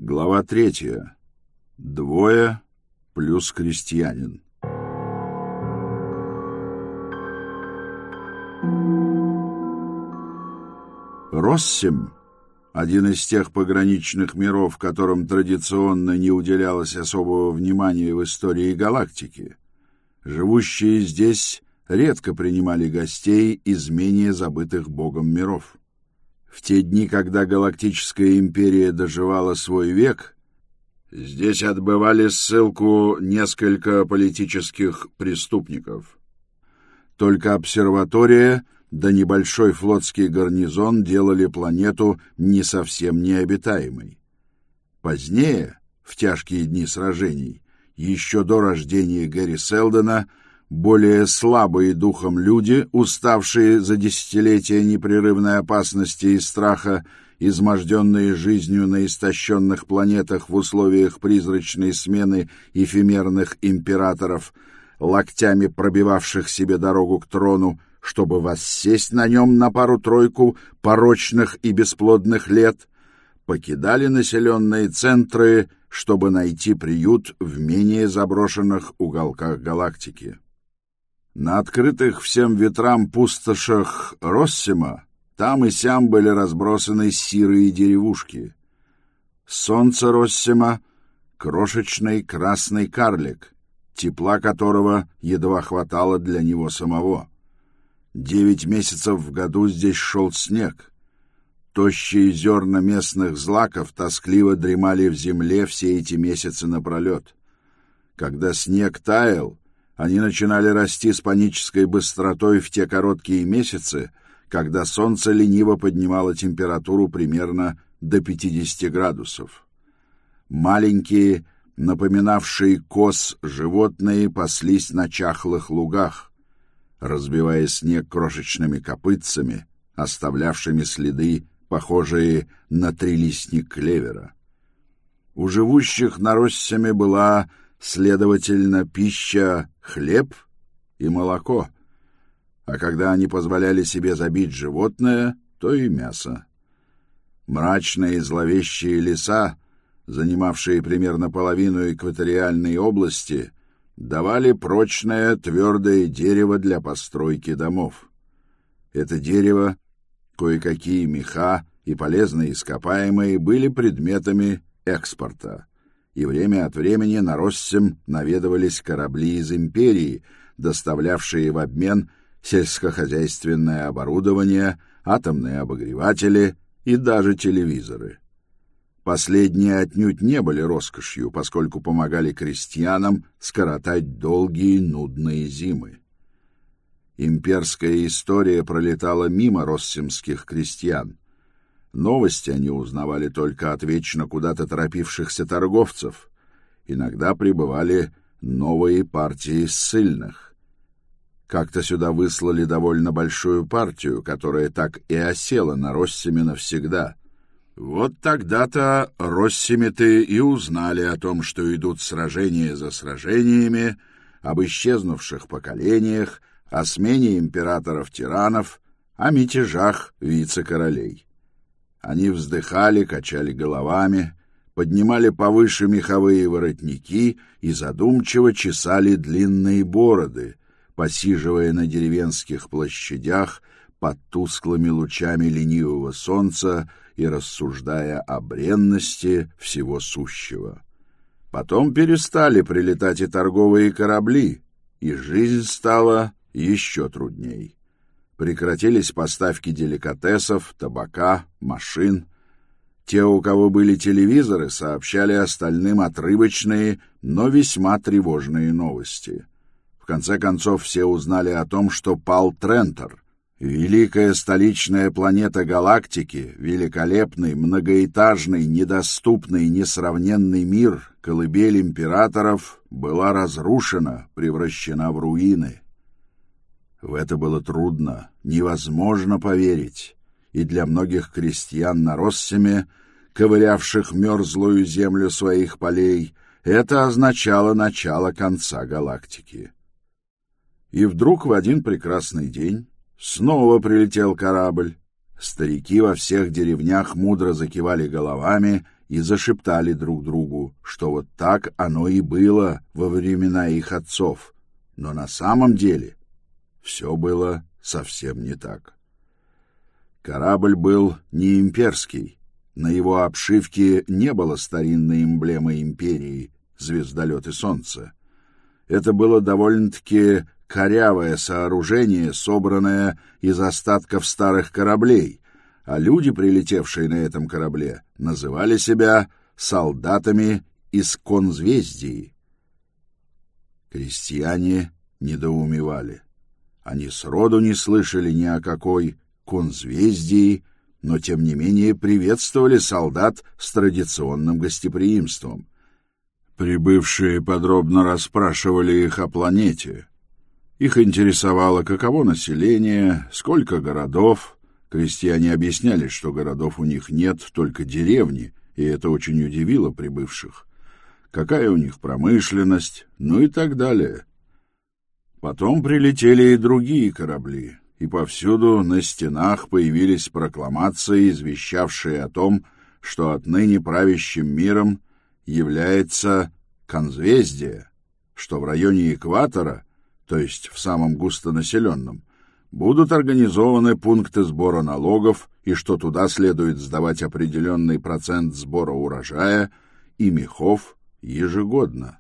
Глава 3. Двое плюс крестьянин. Россим, один из тех пограничных миров, которым традиционно не уделялось особого внимания в истории галактики. Живущие здесь редко принимали гостей из менее забытых Богом миров. В те дни, когда Галактическая империя доживала свой век, здесь отбывали ссылку несколько политических преступников. Только обсерватория да небольшой флотский гарнизон делали планету не совсем необитаемой. Позднее, в тяжкие дни сражений, еще до рождения Гэри Селдона, более слабые духом люди, уставшие за десятилетия непрерывной опасности и страха, изможденные жизнью на истощенных планетах в условиях призрачной смены эфемерных императоров, локтями пробивавших себе дорогу к трону, чтобы воссесть на нем на пару-тройку порочных и бесплодных лет, покидали населенные центры, чтобы найти приют в менее заброшенных уголках галактики. На открытых всем ветрам пустошах Россима там и сям были разбросаны сирые деревушки. Солнце Россима — крошечный красный карлик, тепла которого едва хватало для него самого. 9 месяцев в году здесь шел снег. Тощие зерна местных злаков тоскливо дремали в земле все эти месяцы напролет. Когда снег таял, они начинали расти с панической быстротой в те короткие месяцы, когда солнце лениво поднимало температуру примерно до 50 градусов. Маленькие, напоминавшие коз животные, паслись на чахлых лугах, разбивая снег крошечными копытцами, оставлявшими следы, похожие на трилистник клевера. У живущих на Россиме была, следовательно, пища хлеб и молоко, а когда они позволяли себе забить животное, то и мясо. Мрачные и зловещие леса, занимавшие примерно половину экваториальной области, давали прочное твердое дерево для постройки домов. Это дерево, кое-какие меха и полезные ископаемые были предметами экспорта, и время от времени на Россим наведывались корабли из империи, доставлявшие в обмен сельскохозяйственное оборудование, атомные обогреватели и даже телевизоры. Последние отнюдь не были роскошью, поскольку помогали крестьянам скоротать долгие нудные зимы. Имперская история пролетала мимо россимских крестьян. Новости они узнавали только от вечно куда-то торопившихся торговцев. Иногда прибывали новые партии ссыльных. Как-то сюда выслали довольно большую партию, которая так и осела на Россиме навсегда. Вот тогда-то россимиты и узнали о том, что идут сражения за сражениями, об исчезнувших поколениях, о смене императоров-тиранов, о мятежах вице-королей. Они вздыхали, качали головами, поднимали повыше меховые воротники и задумчиво чесали длинные бороды, посиживая на деревенских площадях под тусклыми лучами ленивого солнца и рассуждая о бренности всего сущего. Потом перестали прилетать и торговые корабли, и жизнь стала еще трудней. Прекратились поставки деликатесов, табака, машин. Те, у кого были телевизоры, сообщали остальным отрывочные, но весьма тревожные новости. В конце концов, все узнали о том, что пал Трентор, великая столичная планета галактики, великолепный, многоэтажный, недоступный, несравненный мир, колыбель императоров, была разрушена, превращена в руины. В это было трудно, невозможно поверить, и для многих крестьян на Россиме, ковырявших мерзлую землю своих полей, это означало начало конца галактики. И вдруг в один прекрасный день снова прилетел корабль. Старики во всех деревнях мудро закивали головами и зашептали друг другу, что вот так оно и было во времена их отцов, но на самом деле все было совсем не так. Корабль был не имперский, на его обшивке не было старинной эмблемы империи — звездолет и солнце. Это было довольно-таки корявое сооружение, собранное из остатков старых кораблей, а люди, прилетевшие на этом корабле, называли себя солдатами из конзвездии. Крестьяне недоумевали. Они сроду не слышали ни о какой конзвездии, но тем не менее приветствовали солдат с традиционным гостеприимством. Прибывшие подробно расспрашивали их о планете. Их интересовало, каково население, сколько городов. Крестьяне объясняли, что городов у них нет, только деревни, и это очень удивило прибывших. Какая у них промышленность, ну и так далее. Потом прилетели и другие корабли, и повсюду на стенах появились прокламации, извещавшие о том, что отныне правящим миром является конзвездие, что в районе экватора, то есть в самом густонаселенном, будут организованы пункты сбора налогов и что туда следует сдавать определенный процент сбора урожая и мехов ежегодно.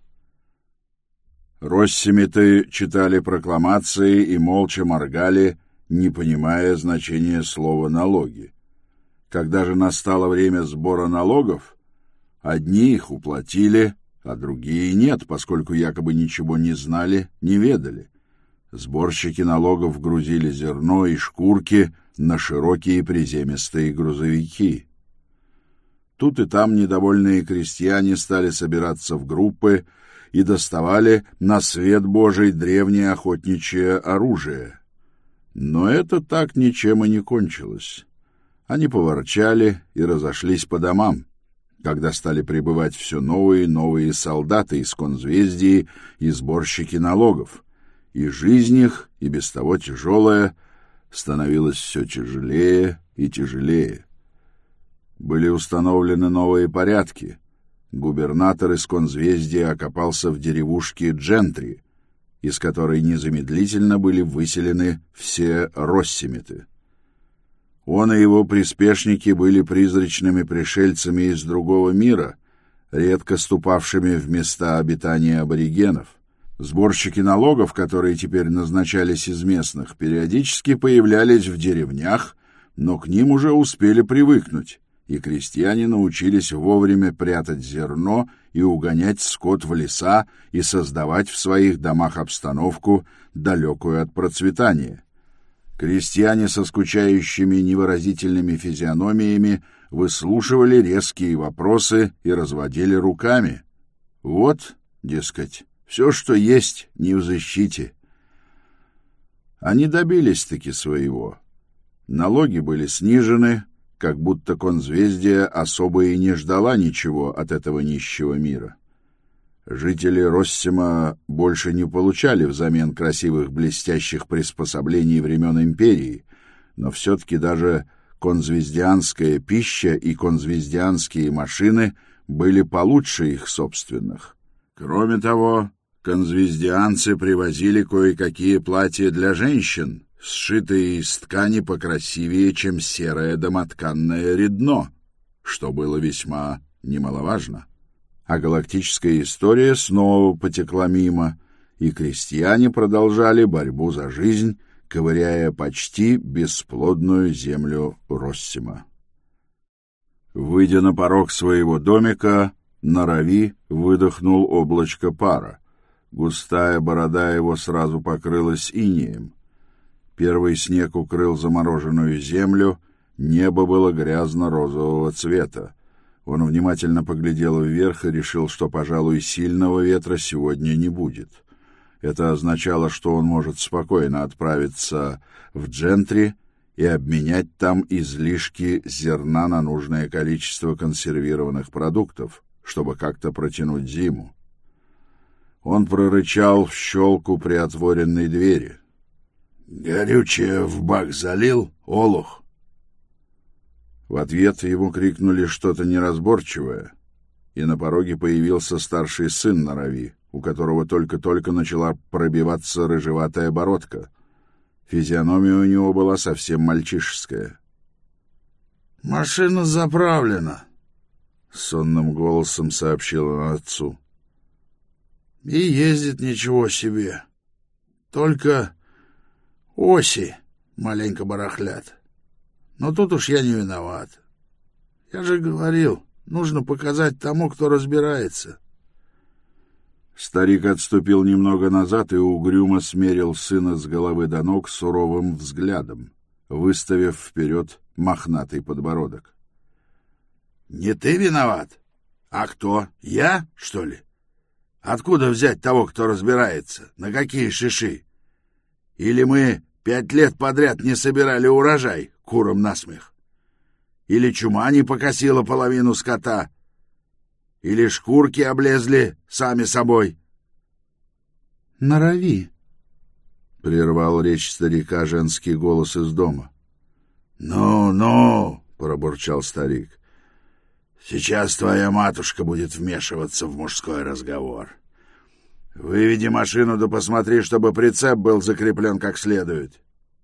Россимиты читали прокламации и молча моргали, не понимая значения слова «налоги». Когда же настало время сбора налогов, одни их уплатили, а другие нет, поскольку якобы ничего не знали, не ведали. Сборщики налогов грузили зерно и шкурки на широкие приземистые грузовики. Тут и там недовольные крестьяне стали собираться в группы и доставали на свет Божий древнее охотничье оружие. Но это так ничем и не кончилось. Они поворчали и разошлись по домам, когда стали прибывать все новые и новые солдаты из конзвездии и сборщики налогов, и жизнь их, и без того тяжелая, становилась все тяжелее и тяжелее. Были установлены новые порядки. Губернатор из конзвездия окопался в деревушке Джентри, из которой незамедлительно были выселены все россимиты. Он и его приспешники были призрачными пришельцами из другого мира, редко ступавшими в места обитания аборигенов. Сборщики налогов, которые теперь назначались из местных, периодически появлялись в деревнях, но к ним уже успели привыкнуть, и крестьяне научились вовремя прятать зерно и угонять скот в леса и создавать в своих домах обстановку, далекую от процветания. Крестьяне со скучающими невыразительными физиономиями выслушивали резкие вопросы и разводили руками. Вот, дескать, все, что есть, не в защите. Они добились-таки своего. Налоги были снижены, как будто конзвездие особо и не ждала ничего от этого нищего мира. Жители Россима больше не получали взамен красивых блестящих приспособлений времен империи, но все-таки даже конзвездианская пища и конзвездианские машины были получше их собственных. Кроме того, конзвездианцы привозили кое-какие платья для женщин, сшитые из ткани покрасивее, чем серое домотканное редно, что было весьма немаловажно. А галактическая история снова потекла мимо, и крестьяне продолжали борьбу за жизнь, ковыряя почти бесплодную землю Россима. Выйдя на порог своего домика, Нарави выдохнул облачко пара. Густая борода его сразу покрылась инеем. Первый снег укрыл замороженную землю, небо было грязно-розового цвета. Он внимательно поглядел вверх и решил, что, пожалуй, сильного ветра сегодня не будет. Это означало, что он может спокойно отправиться в Джентри и обменять там излишки зерна на нужное количество консервированных продуктов, чтобы как-то протянуть зиму. Он прорычал в щелку приотворенной двери. «Горючее в бак залил, олух?» В ответ ему крикнули что-то неразборчивое, и на пороге появился старший сын Норови, у которого только-только начала пробиваться рыжеватая бородка. Физиономия у него была совсем мальчишеская. «Машина заправлена», — сонным голосом сообщил он отцу. «И ездит ничего себе. Только оси маленько барахлят. Но тут уж я не виноват. Я же говорил, нужно показать тому, кто разбирается». Старик отступил немного назад и угрюмо смерил сына с головы до ног суровым взглядом, выставив вперед мохнатый подбородок. «Не ты виноват? А кто? Я, что ли? Откуда взять того, кто разбирается? На какие шиши? Или мы 5 лет подряд не собирали урожай, курам насмех? Или чума не покосила половину скота? Или шкурки облезли сами собой?» «Норови», — прервал речь старика женский голос из дома. «Ну, — пробурчал старик, — сейчас твоя матушка будет вмешиваться в мужской разговор. Выведи машину да посмотри, чтобы прицеп был закреплен как следует».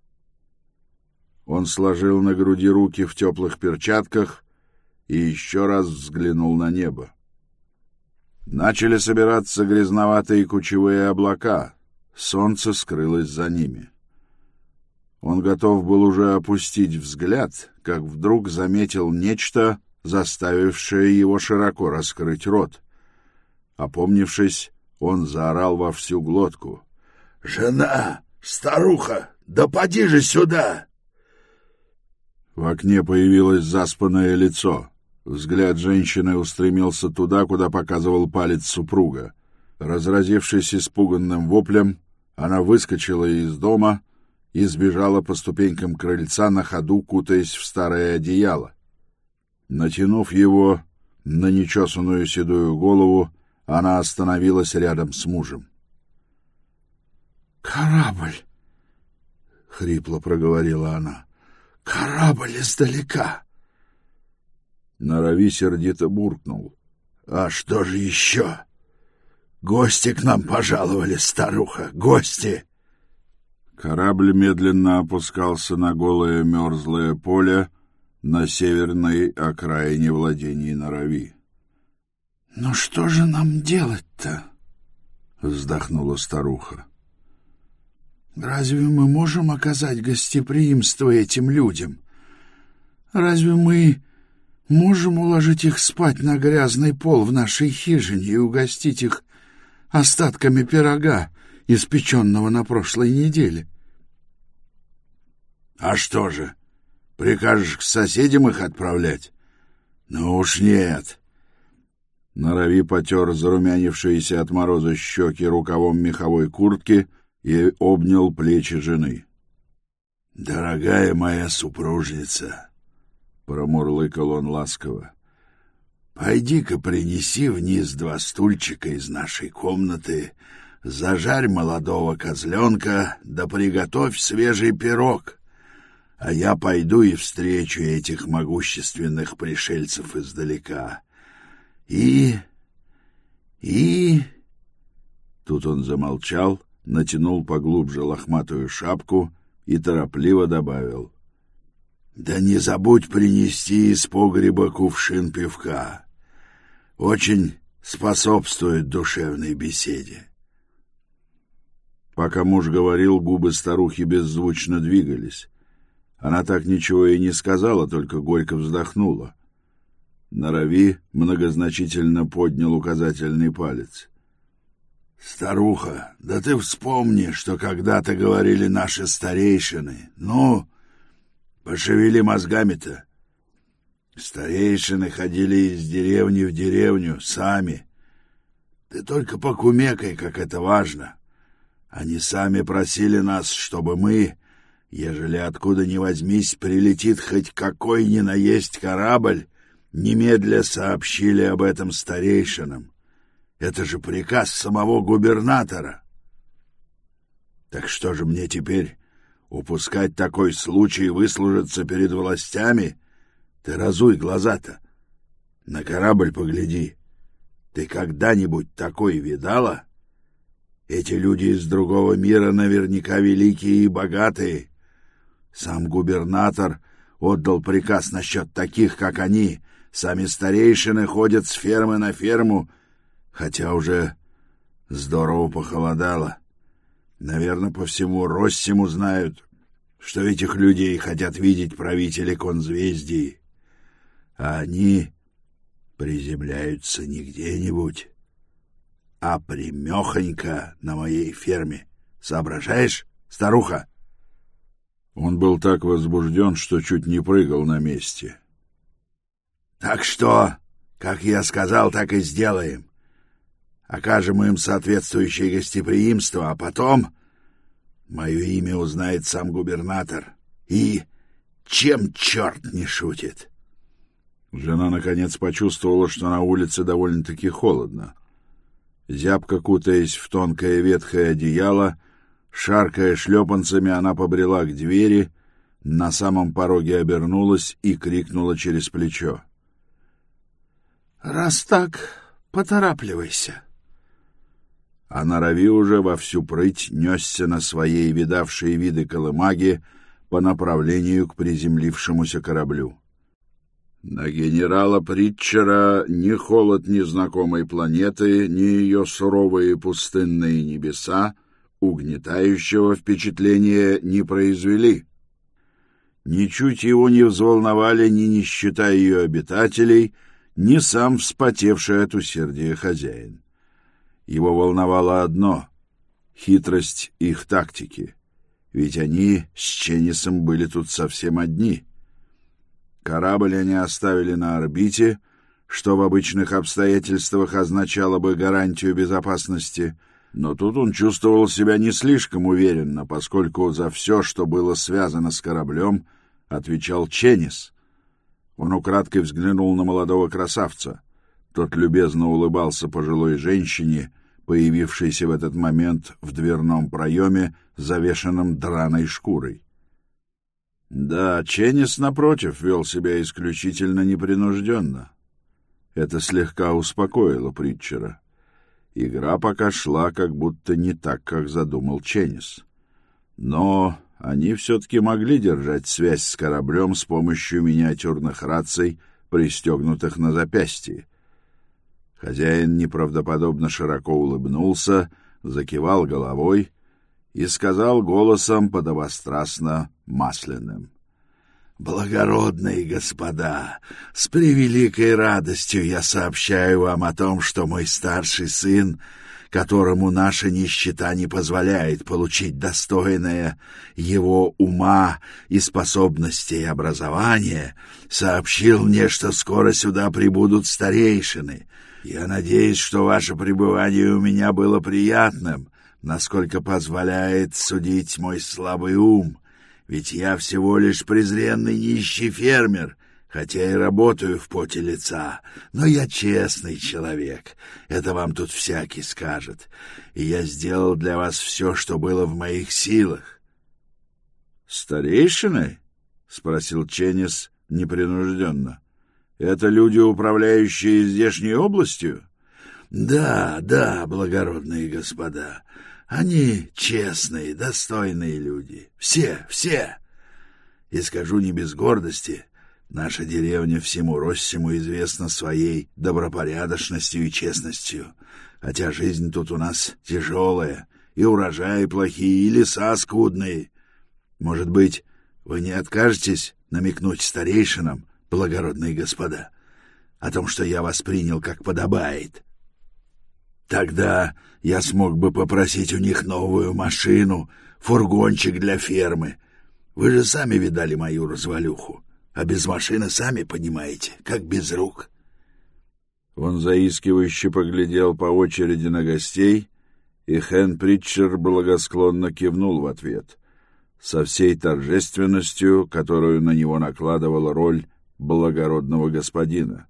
Он сложил на груди руки в теплых перчатках и еще раз взглянул на небо. Начали собираться грязноватые кучевые облака. Солнце скрылось за ними. Он готов был уже опустить взгляд, как вдруг заметил нечто, заставившее его широко раскрыть рот. Опомнившись, он заорал во всю глотку: «Жена! Старуха! Да поди же сюда!» В окне появилось заспанное лицо. Взгляд женщины устремился туда, куда показывал палец супруга. Разразившись испуганным воплем, она выскочила из дома и сбежала по ступенькам крыльца, на ходу кутаясь в старое одеяло. Натянув его на нечесанную седую голову, она остановилась рядом с мужем. «Корабль!» — хрипло проговорила она. «Корабль издалека!» Норови сердито буркнул: «А что же еще? Гости к нам пожаловали, старуха, гости!» Корабль медленно опускался на голое мерзлое поле на северной окраине владений Норови. «Ну что же нам делать-то?» — вздохнула старуха. «Разве мы можем оказать гостеприимство этим людям? Разве мы можем уложить их спать на грязный пол в нашей хижине и угостить их остатками пирога, испеченного на прошлой неделе?» «А что же, прикажешь к соседям их отправлять? Ну уж нет». Норови потер зарумянившиеся от мороза щеки рукавом меховой куртки и обнял плечи жены. «Дорогая моя супружница», — промурлыкал он ласково, — «пойди-ка принеси вниз 2 стульчика из нашей комнаты, зажарь молодого козленка, да приготовь свежий пирог, а я пойду и встречу этих могущественных пришельцев издалека. И...» Тут он замолчал, натянул поглубже лохматую шапку и торопливо добавил: «Да не забудь принести из погреба кувшин пивка. Очень способствует душевной беседе». Пока муж говорил, губы старухи беззвучно двигались. Она так ничего и не сказала, только горько вздохнула. Норови многозначительно поднял указательный палец. «Старуха, да ты вспомни, что когда-то говорили наши старейшины. Ну, пошевели мозгами-то. Старейшины ходили из деревни в деревню сами. Ты только покумекай, как это важно. Они сами просили нас, чтобы мы, ежели откуда ни возьмись прилетит хоть какой ни наесть корабль, немедля сообщили об этом старейшинам. Это же приказ самого губернатора. Так что же мне теперь, упускать такой случай выслужиться перед властями? Ты разуй глаза-то. На корабль погляди. Ты когда-нибудь такой видала? Эти люди из другого мира наверняка великие и богатые. Сам губернатор отдал приказ насчет таких, как они. Сами старейшины ходят с фермы на ферму, хотя уже здорово похолодало. Наверное, по всему Россиму знают, что этих людей хотят видеть правители конзвездии. А они приземляются не где-нибудь, а прямехонько на моей ферме. Соображаешь, старуха? Он был так возбужден, что чуть не прыгал на месте. Так что, как я сказал, так и сделаем. Окажем им соответствующее гостеприимство, а потом мое имя узнает сам губернатор. И чем черт не шутит? Жена, наконец, почувствовала, что на улице довольно-таки холодно. Зябко кутаясь в тонкое ветхое одеяло, шаркая шлепанцами, она побрела к двери, на самом пороге обернулась и крикнула через плечо. «Раз так, поторапливайся!» А на рови уже во всю прыть несся на своей видавшей виды колымаге по направлению к приземлившемуся кораблю. На генерала Притчера ни холод незнакомой планеты, ни ее суровые пустынные небеса угнетающего впечатления не произвели. Ничуть его не взволновали ни нищета ее обитателей, ни сам вспотевший от усердия хозяин. Его волновало одно — хитрость их тактики, ведь они с Ченнисом были тут совсем одни. Корабль они оставили на орбите, что в обычных обстоятельствах означало бы гарантию безопасности, но тут он чувствовал себя не слишком уверенно, поскольку за все, что было связано с кораблем, отвечал Ченнис. Он украдкой взглянул на молодого красавца. Тот любезно улыбался пожилой женщине, появившейся в этот момент в дверном проеме, завешенном драной шкурой. Да, Ченнис, напротив, вел себя исключительно непринужденно. Это слегка успокоило Притчера. Игра пока шла как будто не так, как задумал Ченнис. Но они все-таки могли держать связь с кораблем с помощью миниатюрных раций, пристегнутых на запястье. Хозяин неправдоподобно широко улыбнулся, закивал головой и сказал голосом подобострастно масляным: «Благородные господа, с превеликой радостью я сообщаю вам о том, что мой старший сын, которому наша нищета не позволяет получить достойное его ума и способностей образования, сообщил мне, что скоро сюда прибудут старейшины. Я надеюсь, что ваше пребывание у меня было приятным, насколько позволяет судить мой слабый ум. Ведь я всего лишь презренный нищий фермер, хотя и работаю в поте лица, но я честный человек, это вам тут всякий скажет, и я сделал для вас все, что было в моих силах». «Старейшины?» — спросил Ченнис непринужденно. «Это люди, управляющие здешней областью?» «Да, благородные господа. Они честные, достойные люди. Все. И скажу не без гордости, наша деревня всему Россиму известна своей добропорядочностью и честностью, хотя жизнь тут у нас тяжелая, и урожаи плохие, и леса скудные. Может быть, вы не откажетесь намекнуть старейшинам, благородные господа, о том, что я вас принял как подобает? Тогда я смог бы попросить у них новую машину, фургончик для фермы. Вы же сами видали мою развалюху, а без машины, сами понимаете, как без рук». Он заискивающе поглядел по очереди на гостей, и Хэн Притчер благосклонно кивнул в ответ, со всей торжественностью, которую на него накладывала роль благородного господина.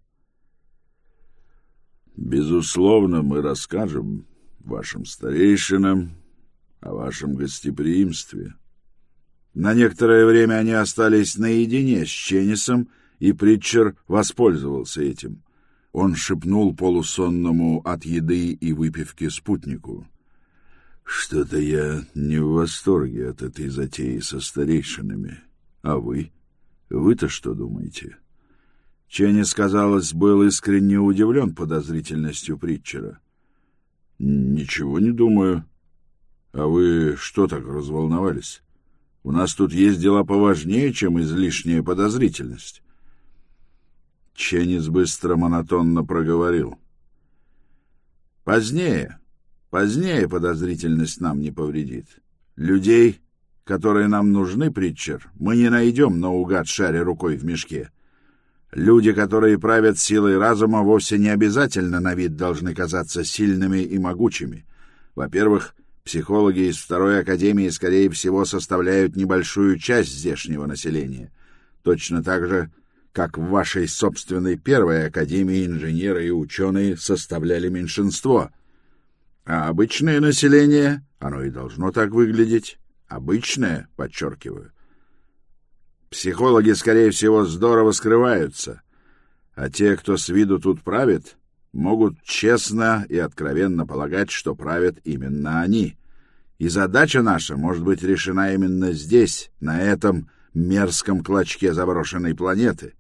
«Безусловно, мы расскажем вашим старейшинам о вашем гостеприимстве». На некоторое время они остались наедине с Ченнисом и Притчер воспользовался этим. Он шепнул полусонному от еды и выпивки спутнику: «Что-то я не в восторге от этой затеи со старейшинами. А вы? Вы-то что думаете?» Ченнис, казалось, был искренне удивлен подозрительностью Притчера. «Ничего не думаю. А вы что так разволновались? У нас тут есть дела поважнее, чем излишняя подозрительность». Ченнис быстро монотонно проговорил: «Позднее подозрительность нам не повредит. Людей, которые нам нужны, Притчер, мы не найдем наугад, шаря рукой в мешке. Люди, которые правят силой разума, вовсе не обязательно на вид должны казаться сильными и могучими. Во-первых, психологи из Второй Академии, скорее всего, составляют небольшую часть здешнего населения. Точно так же, как в вашей собственной Первой Академии инженеры и ученые составляли меньшинство. А обычное население, оно и должно так выглядеть. Обычное, подчеркиваю. Психологи, скорее всего, здорово скрываются, а те, кто с виду тут правит, могут честно и откровенно полагать, что правят именно они. И задача наша может быть решена именно здесь, на этом мерзком клочке заброшенной планеты».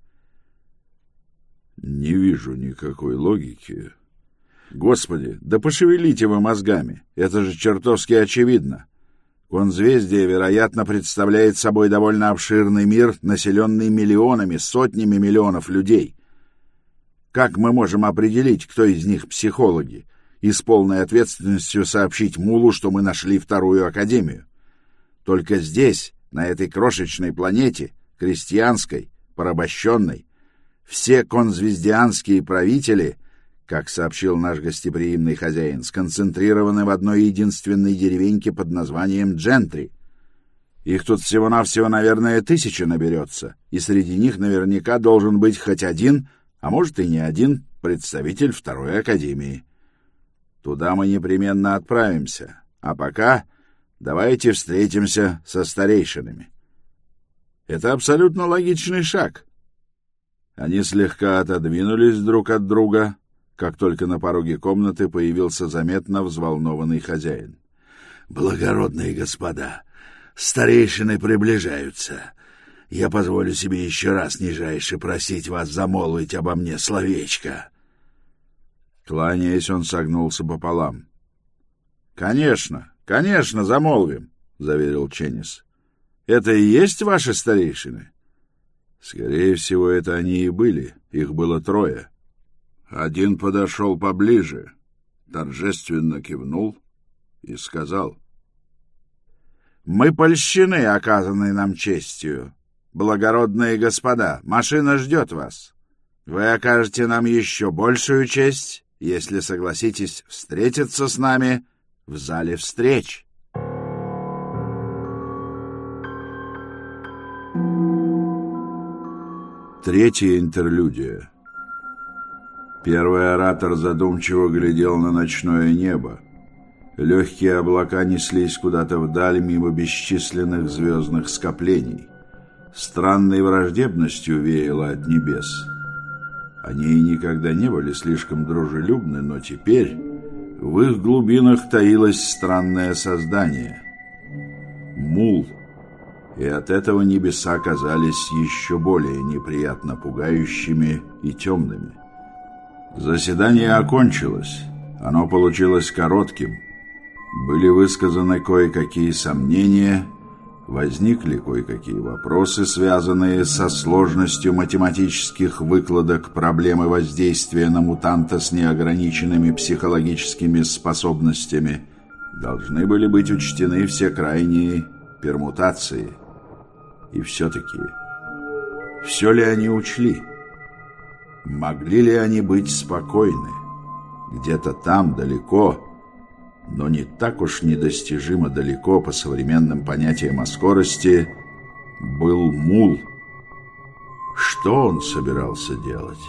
«Не вижу никакой логики». «Господи, да пошевелите вы мозгами, это же чертовски очевидно. Конзвездие, вероятно, представляет собой довольно обширный мир, населенный миллионами, сотнями миллионов людей. Как мы можем определить, кто из них психологи, и с полной ответственностью сообщить Мулу, что мы нашли Вторую Академию? Только здесь, на этой крошечной планете, крестьянской, порабощенной, все конзвездианские правители, как сообщил наш гостеприимный хозяин, сконцентрированы в одной единственной деревеньке под названием Джентри. Их тут всего-навсего, наверное, 1000 наберется, и среди них наверняка должен быть хоть один, а может и не один, представитель Второй Академии. Туда мы непременно отправимся, а пока давайте встретимся со старейшинами. Это абсолютно логичный шаг». Они слегка отодвинулись друг от друга, как только на пороге комнаты появился заметно взволнованный хозяин. «Благородные господа, старейшины приближаются. Я позволю себе еще раз нижайше просить вас замолвить обо мне словечко». Кланяясь, он согнулся пополам. «Конечно, конечно, замолвим», — заверил Ченнис. «Это и есть ваши старейшины?» «Скорее всего, это они и были. Их было 3. Один подошел поближе, торжественно кивнул и сказал: «Мы польщены оказанной нам честью. Благородные господа, машина ждет вас. Вы окажете нам еще большую честь, если согласитесь встретиться с нами в зале встреч». Третья интерлюдия. Первый оратор задумчиво глядел на ночное небо. Легкие облака неслись куда-то вдаль мимо бесчисленных звездных скоплений. Странной враждебностью веяло от небес. Они и никогда не были слишком дружелюбны, но теперь в их глубинах таилось странное создание — Мул. И от этого небеса казались еще более неприятно пугающими и темными. Заседание окончилось. Оно получилось коротким. Были высказаны кое-какие сомнения, возникли кое-какие вопросы, связанные со сложностью математических выкладок проблемы воздействия на мутанта с неограниченными психологическими способностями. Должны были быть учтены все крайние пермутации. И все-таки, все ли они учли? Могли ли они быть спокойны? Где-то там, далеко, но не так уж недостижимо далеко по современным понятиям о скорости, был Мул. Что он собирался делать?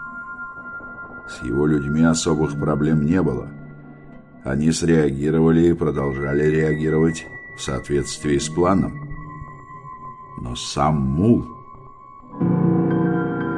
С его людьми особых проблем не было. Они среагировали и продолжали реагировать в соответствии с планом. Но сам Мул...